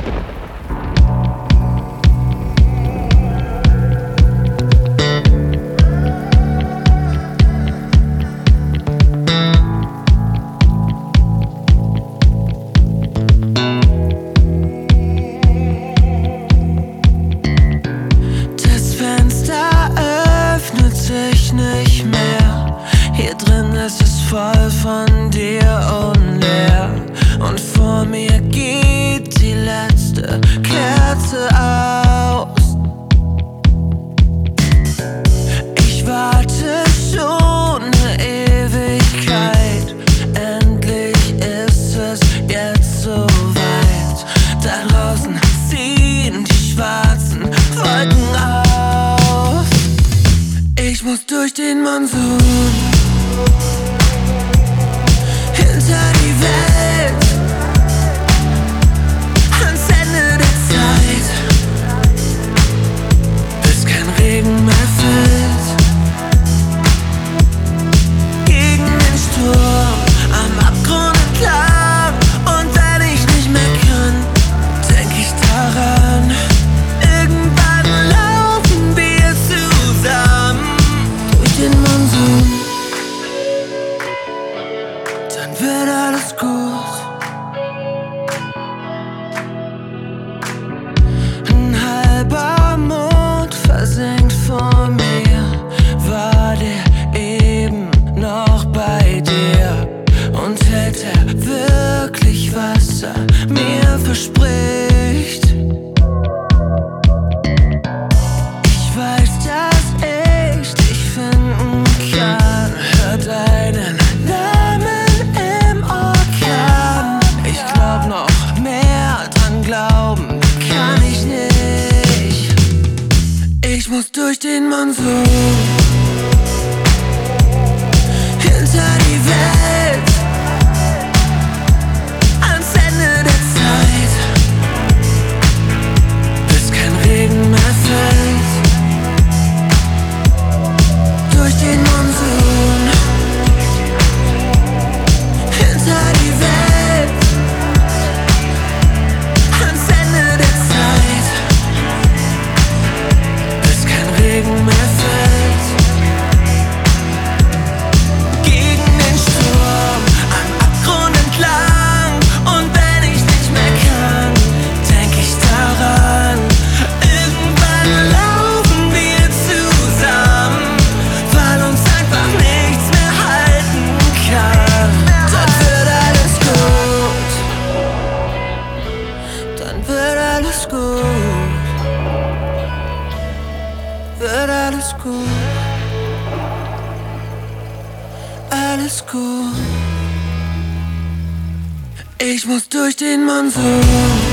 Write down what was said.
Nicht mehr. Hier drin ist es voll von dir und leer. Und vor mir geht die letzte Kerze aus. Ich warte schon eine Ewigkeit. Endlich ist es jetzt soweit. Da draußen ziehen die schwarzen Wolken auf. Ich muss durch den Monsun, hinter die Welt, ans Ende der Zeit, bis kein Regen mehr fällt. Gegen den Sturm, am Abgrund entlang. Und wenn ich nicht mehr kann, denk ich daran. Irgendwann laufen wir zusammen den Monsun, dann wird alles gut. Ein halber Mond versenkt vor mir, war der eben noch bei dir? Und hält er wirklich, was er mir verspricht? Ich weiß, dass ich dich finden kann. Hör deinen Namen im Orkan. Ich glaub, noch mehr dran glauben kann ich nicht. Ich muss durch den Monsun, hinter die Welt, ans Ende der Zeit, bis kein Regen mehr fällt. Durch den Monsun, hinter die Welt, ans Ende der Zeit, bis kein Regen mehr fällt. Gegen den Sturm, am Abgrund entlang. Und wenn ich nicht mehr kann, denk ich daran. Irgendwann laufen wir zusammen, weil uns einfach nichts mehr halten kann. Dann wird alles gut, dann wird alles gut, wird alles gut, alles gut. Ich muss durch den Monsun.